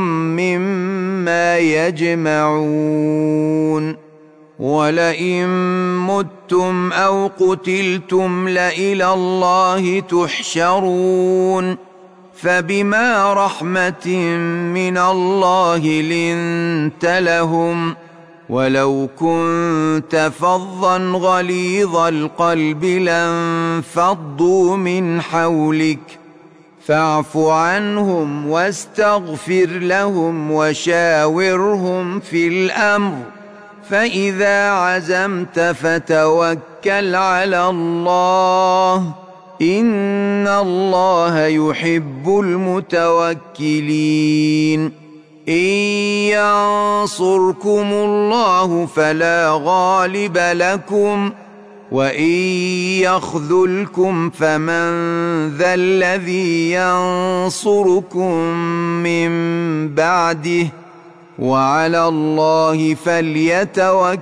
مما يجمعون ولئن متم أو قتلتم لإلى الله تحشرون فبما رحمة من الله لنت لهم ولو كنت فظا غليظ القلب لانفضوا من حولك فاعف عنهم واستغفر لهم وشاورهم في الأمر فإذا عزمت فتوكل على الله إن الله يحب المتوكلين إن ينصركم الله فلا غالب لكم وإن يخذلكم فمن ذا الذي ينصركم من بعده وعلى الله فليتوكل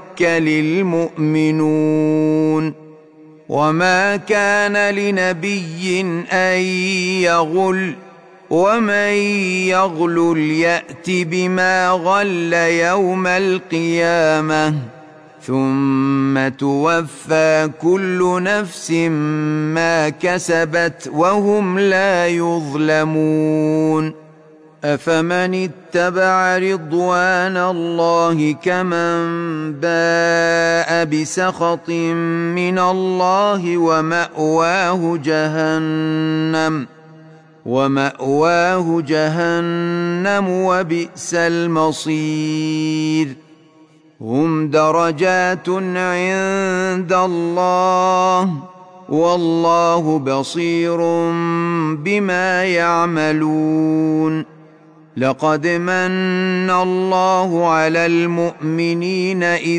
المؤمنون وما كان لنبي أن يغل ومن يغلل يأت بما غل يوم القيامة ثم توفى كل نفس ما كسبت وهم لا يظلمون أفمن اتبع رضوان الله كمن باء بسخط من الله ومأواه جهنم وبئس المصير هم درجات عند الله والله بصير بما يعملون لقد من الله على المؤمنين إذ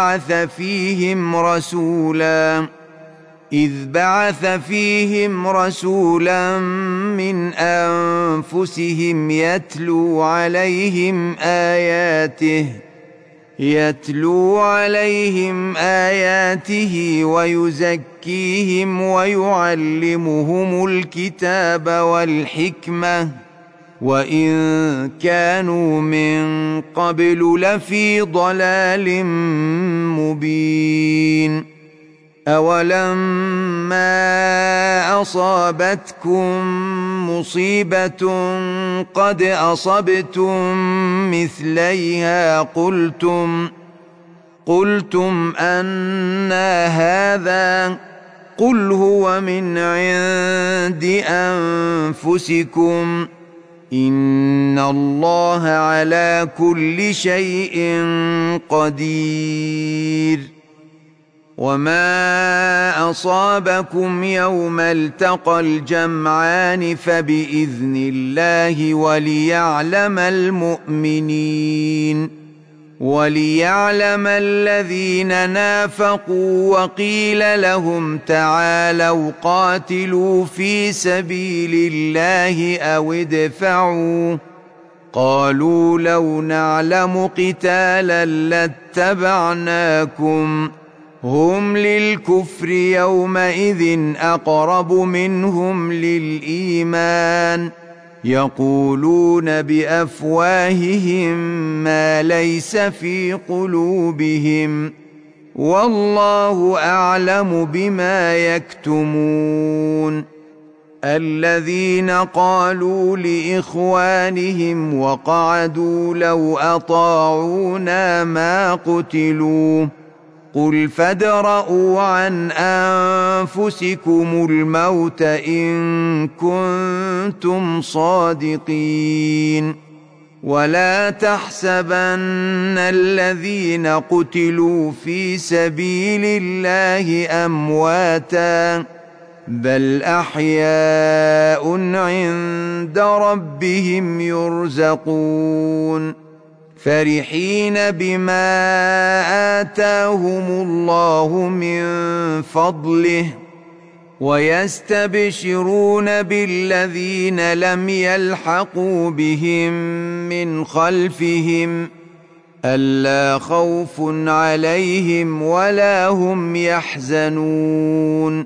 بعث فيهم رسولا من أنفسهم يتلو عليهم آياته ويزكيهم ويعلمهم الكتاب والحكمة وإن كانوا من قبل لفي ضلال مبين أولما أصابتكم مصيبة قد أصبتم مثليها قلتم أنى هذا قل هو من عند أنفسكم إن الله على كل شيء قدير وما أصابكم يوم التقى الجمعان فبإذن الله وليعلم الذين نافقوا وقيل لهم تعالوا قاتلوا في سبيل الله أو ادفعوا قالوا لو نعلم قتالا لاتبعناكم هم للكفر يومئذ أقرب منهم للإيمان يقولون بأفواههم ما ليس في قلوبهم والله أعلم بما يكتمون الذين قالوا لإخوانهم وقعدوا لو أطاعونا ما قتلوا قل فادرءوا عن أنفسكم الموت إن كنتم صادقين ولا تحسبن الذين قتلوا في سبيل الله أمواتاً بل أحياء عند ربهم يرزقون فرحين بما آتاهم الله من فضله ويستبشرون بالذين لم يلحقوا بهم من خلفهم ألا خوف عليهم ولا هم يحزنون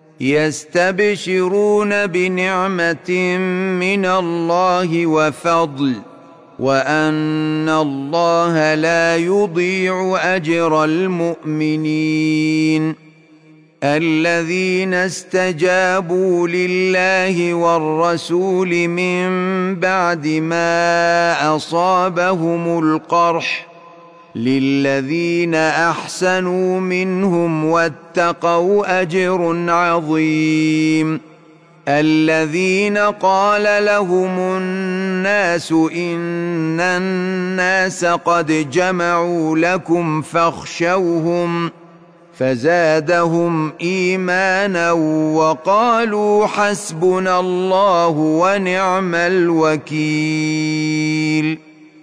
يستبشرون بنعمة من الله وفضل وأن الله لا يضيع أجر المؤمنين الذين استجابوا لله والرسول من بعد ما أصابهم القرح للذين أحسنوا منهم واتقوا أجر عظيم الذين قال لهم الناس إن الناس قد جمعوا لكم فاخشوهم فزادهم إيمانا وقالوا حسبنا الله ونعم الوكيل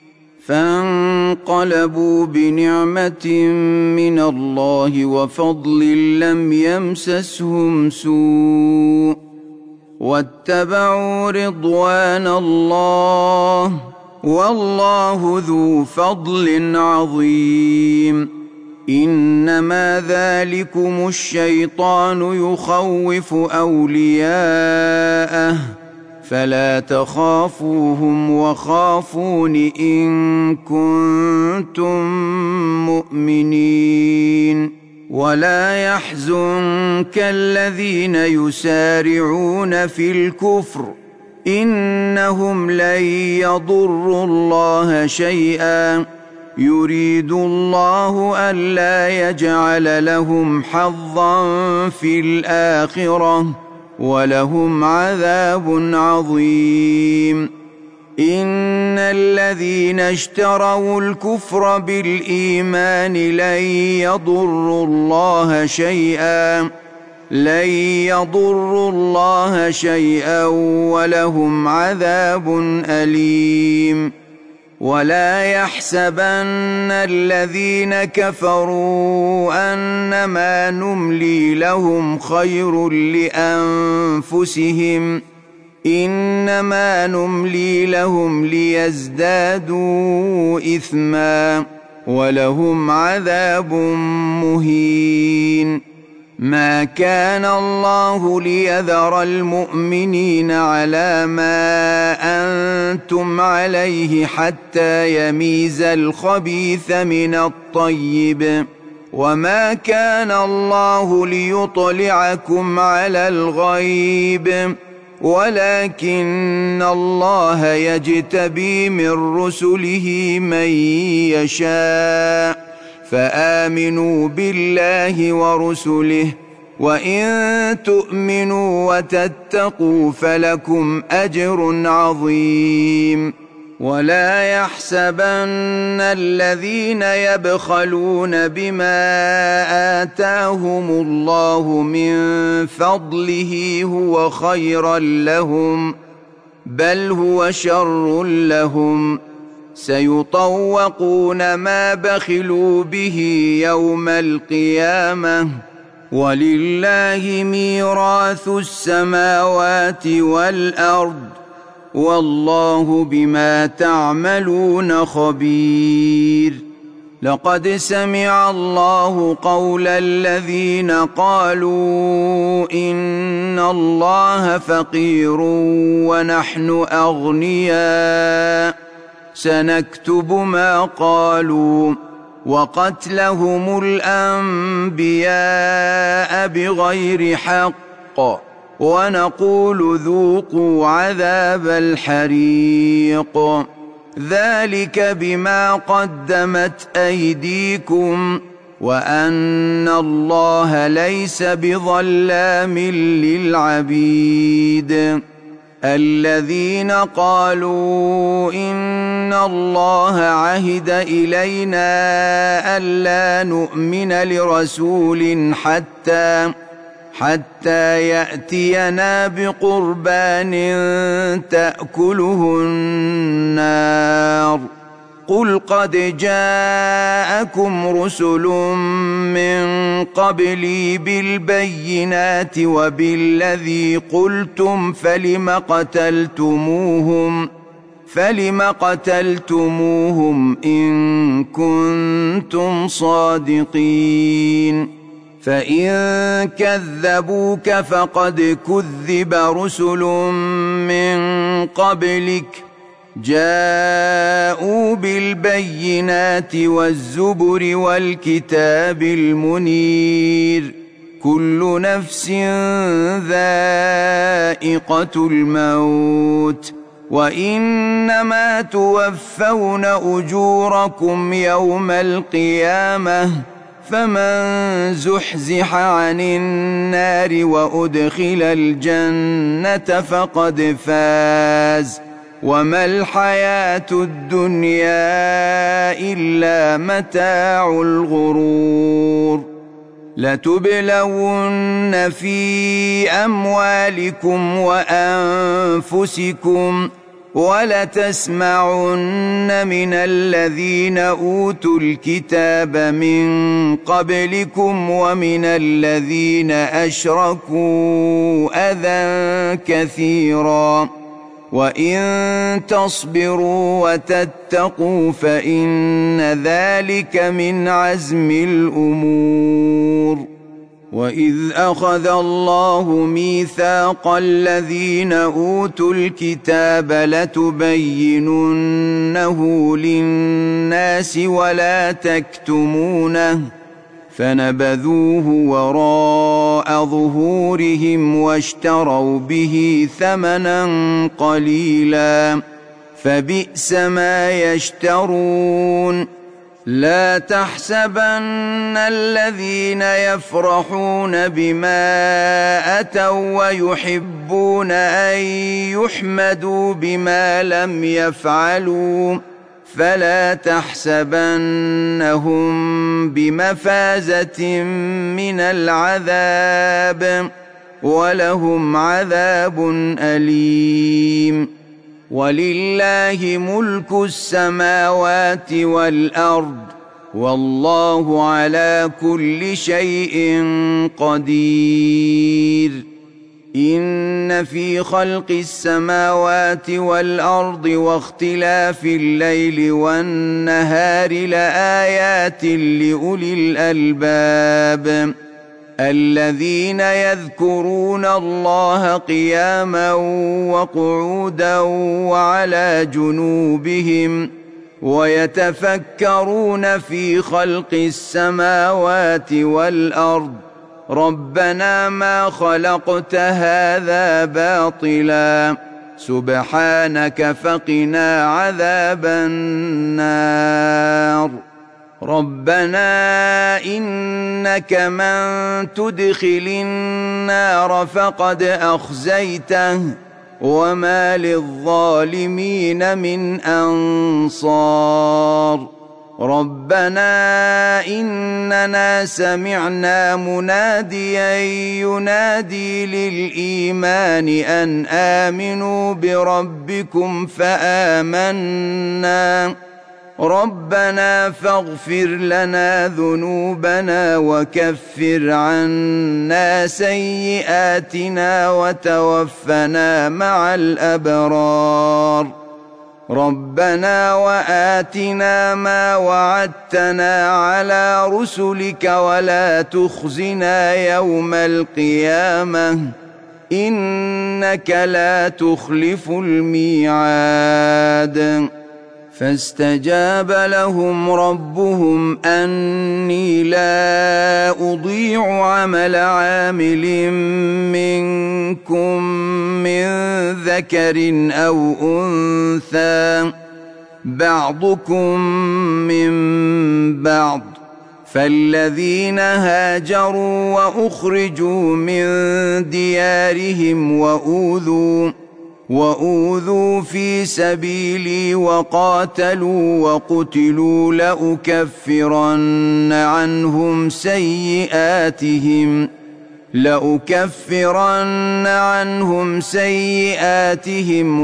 فانقلبوا بنعمة من الله وفضل لم يمسسهم سوء واتبعوا رضوان الله والله ذو فضل عظيم إنما ذلكم الشيطان يخوف أولياءه فلا تخافوهم وخافون إن كنتم مؤمنين ولا يحزنك الذين يسارعون في الكفر إنهم لن يضروا الله شيئا يريد الله ألا يجعل لهم حظا في الآخرة ولهم عذاب عظيم إن الذين اشتروا الكفر بالإيمان لن يضروا الله شيئا ولهم عذاب أليم ولا يحسبن الذين كفروا أنما نملي لهم خير لأنفسهم إنما نملي لهم ليزدادوا إثما ولهم عذاب مهين ما كان الله ليذر المؤمنين على ما أنتم عليه حتى يميز الخبيث من الطيب وما كان الله ليطلعكم على الغيب ولكن الله يجتبي من رسله من يشاء فآمنوا بالله ورسله وإن تؤمنوا وتتقوا فلكم أجر عظيم ولا يحسبن الذين يبخلون بما آتاهم الله من فضله هو خيرا لهم بل هو شر لهم سيطوقون ما بخلوا به يوم القيامة ولله ميراث السماوات والأرض والله بما تعملون خبير لقد سمع الله قول الذين قالوا إن الله فقير ونحن أغنياء سنكتب ما قالوا وقتلهم الأنبياء بغير حق ونقول ذوقوا عذاب الحريق ذلك بما قدمت أيديكم وأن الله ليس بظلام للعبيد الذين قالوا إن الله عهد إلينا ألا نؤمن لرسول حتى يأتينا بقربان تأكله النار قل قد جاءكم رسل من قبلي بالبينات وبالذي قلتم فلم قتلتموهم إن كنتم صادقين فإن كذبوك فقد كذب رسل من قبلك جاءوا بالبينات والزبر والكتاب المنير كل نفس ذائقة الموت وإنما توفون أجوركم يوم القيامة فمن زحزح عن النار وأدخل الجنة فقد فاز وما الحياة الدنيا إلا متاع الغرور لتبلون في أموالكم وأنفسكم ولتسمعن من الذين أوتوا الكتاب من قبلكم ومن الذين أشركوا أذى كثيرا وإن تصبروا وتتقوا فإن ذلك من عزم الأمور وإذ أخذ الله ميثاق الذين أوتوا الكتاب لتبيننه للناس ولا تكتمونه فنبذوه وراء ظهورهم واشتروا به ثمنا قليلا فبئس ما يشترون لا تحسبن الذين يفرحون بما أتوا ويحبون أن يحمدوا بما لم يفعلوا فلا تحسبنهم بمفازة من العذاب ولهم عذاب أليم ولله ملك السماوات والأرض والله على كل شيء قدير إن في خلق السماوات والأرض واختلاف الليل والنهار لآيات لأولي الألباب الذين يذكرون الله قياما وقعودا وعلى جنوبهم ويتفكرون في خلق السماوات والأرض ربنا ما خلقت هذا باطلا سبحانك فقنا عذاب النار ربنا إنك من تدخل النار فقد أخزيته وما للظالمين من أنصار ربنا إننا سمعنا مناديا ينادي للإيمان أن آمنوا بربكم فآمنا ربنا فاغفر لنا ذنوبنا وكفر عنا سيئاتنا وتوفنا مع الأبرار ربنا وآتنا ما وعدتنا على رسلك ولا تخزنا يوم القيامة إنك لا تخلف الميعاد فاستجاب لهم ربهم أني لا أضيع عمل عامل منكم من ذكر أو أنثى بعضكم من بعض، فالذين هاجروا وأخرجوا من ديارهم وأوذوا في سبيلي وقاتلوا وقتلوا لأكفرن عنهم سيئاتهم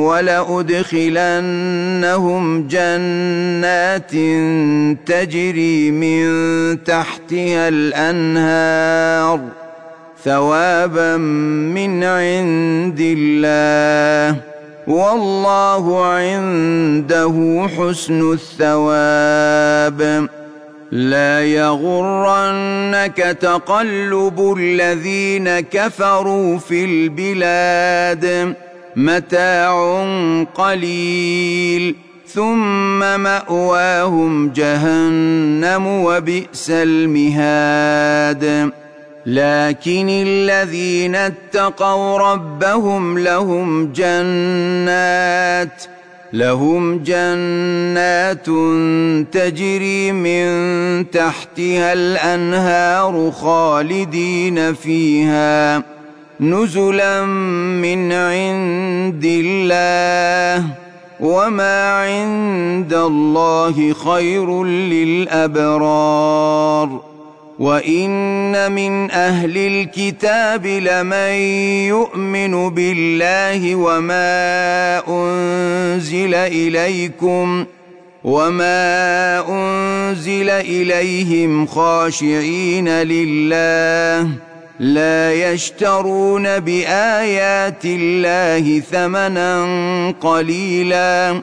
ولأدخلنهم جنات تجري من تحتها الأنهار ثوابا من عند الله، والله عنده حسن الثواب. لا يغرنك تقلب الذين كفروا في البلاد، متاع قليل ثم مأواهم جهنم وبئس المهاد. لكن الذين اتقوا ربهم لهم جنات تجري من تحتها الأنهار خالدين فيها نزلا من عند الله، وما عند الله خير للأبرار. وإن من أهل الكتاب لمن يؤمن بالله وما أنزل إليهم خاشعين لله لا يشترون بآيات الله ثمنا قليلا،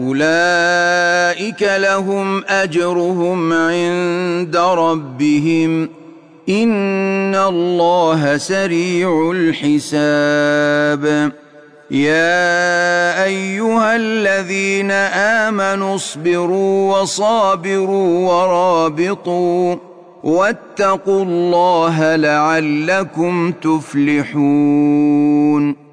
أولئك لهم أجرهم عند ربهم إن الله سريع الحساب. يا أيها الذين آمنوا اصبروا وصابروا ورابطوا واتقوا الله لعلكم تفلحون.